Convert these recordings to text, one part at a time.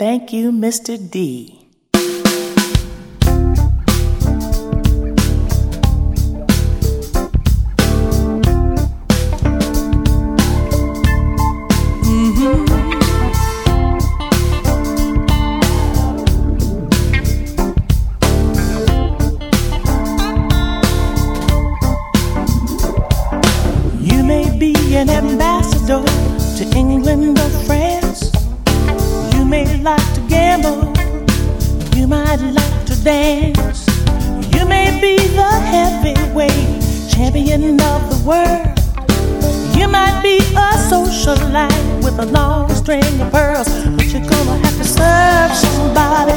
Thank you, Mr. D. You may be an ambassador to England or France. You may like to gamble, you might like to dance. You may be the heavyweight champion of the world. You might be a socialite with a long string of pearls, but you're gonna have to serve somebody.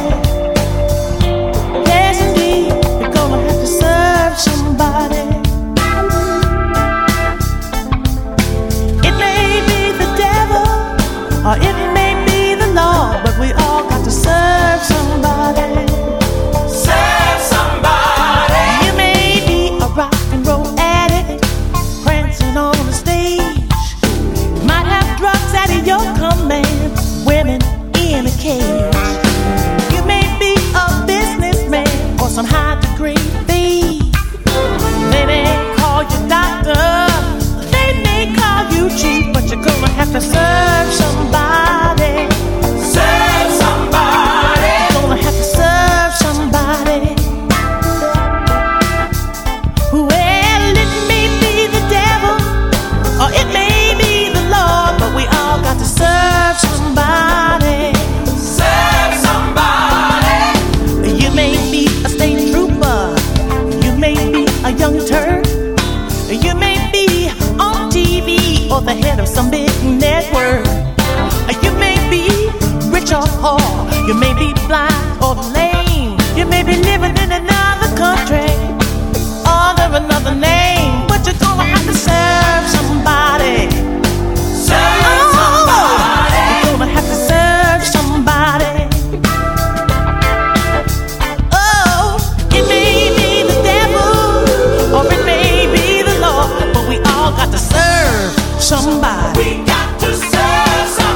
Yes, indeed, you're gonna have to serve somebody. It may be the devil, or it may be the Lord, but we all got to serve somebody. Serve somebody. You may be a rock and roll addict, prancing on the stage. You might have drugs at your command, women in a cage. You may be a businessman or some high degree thief. They may call you doctor, they may call you chief, but you're gonna have to serve somebody. Serve somebody. You're gonna have to serve somebody. Well, it may be the devil, or it may be the Lord, but we all got to serve somebody. Serve somebody. You may be a state trooper, you may be a young Turk, you may be on TV or the head of some big network. You may be rich or poor, you may be blind or lame, you may be living in another country under another name, but you're gonna have to serve somebody. Serve somebody. You're gonna have to serve somebody. Oh, it may be the devil, or it may be the Lord, but we all got to serve somebody. We got to serve somebody.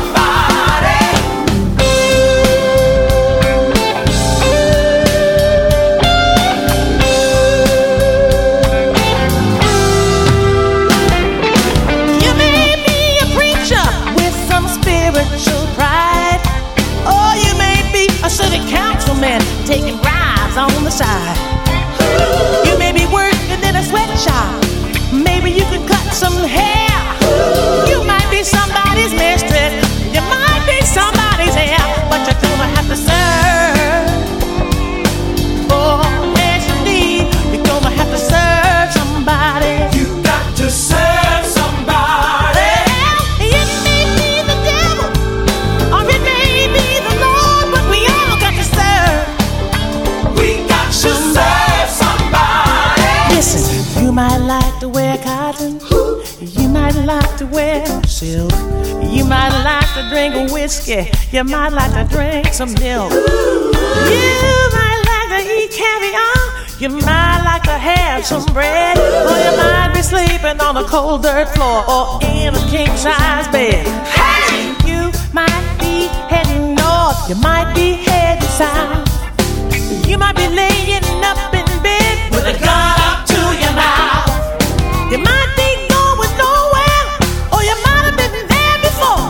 You may be a preacher with some spiritual pride, or you may be a city councilman taking bribes on the side. You may be working in a sweatshop, maybe you could cut some hair. You might be somebody's mistress, you might be somebody's heir, but you're gonna have to serve. Oh, yes indeed, you're gonna have to serve somebody. You got to serve somebody. It may be the devil, or it may be the Lord, but we all got to serve. We got to serve somebody. Listen, you might like to wear cotton, you might like to wear silk, you might like to drink whiskey, you might like to drink some milk. You might like to eat caviar, you might like to have some bread, or you might be sleeping on a cold dirt floor or in a king-size bed. Hey! You might be heading north, you might be heading south, you might be laying up in bed with a gun up to your mouth. You might be going nowhere, or you might have been there before.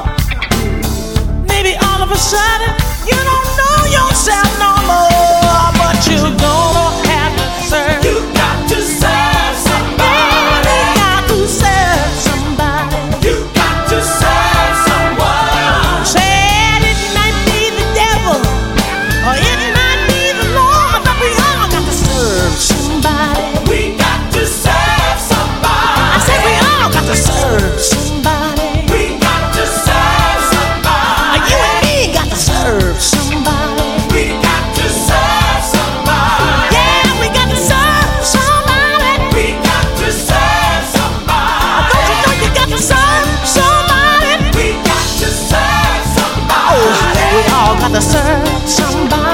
Maybe all of a sudden you don't know yourself no more, but you're gonna have to serve. You got to serve somebody. You got to serve somebody. You got to serve someone. Said it might be the devil, or it might be the Lord, but we all got to serve somebody. We got to serve somebody. I said we all got to serve somebody. We got to serve somebody. You and me got to serve somebody. We got to serve somebody. Yeah, we got to serve somebody. We got to serve somebody. Don't you know you got to serve somebody? We got to serve somebody. Oh, we all got to serve somebody.